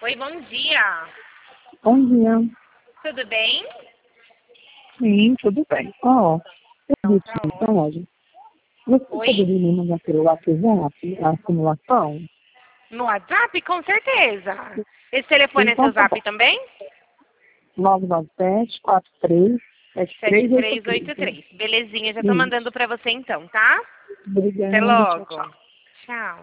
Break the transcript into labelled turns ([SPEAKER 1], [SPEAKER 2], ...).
[SPEAKER 1] Oi, bom dia.
[SPEAKER 2] Bom dia.
[SPEAKER 1] Tudo bem?
[SPEAKER 2] Sim, tudo bem. Ó, eu vi
[SPEAKER 1] Tá
[SPEAKER 2] aqui
[SPEAKER 1] ótimo.
[SPEAKER 2] na mensagem. Você
[SPEAKER 1] Oi?
[SPEAKER 2] poderia me mandar pelo WhatsApp a simulação?
[SPEAKER 1] No WhatsApp? Com certeza. Esse telefone é
[SPEAKER 2] Então
[SPEAKER 1] seu
[SPEAKER 2] tá
[SPEAKER 1] zap
[SPEAKER 2] bom.
[SPEAKER 1] também?
[SPEAKER 2] 997-43-7383.
[SPEAKER 1] 7383. Belezinha, já tô
[SPEAKER 2] Isso.
[SPEAKER 1] mandando pra você então, tá? Até
[SPEAKER 2] Obrigada, tchau,
[SPEAKER 1] logo.
[SPEAKER 2] tchau.
[SPEAKER 1] Tchau.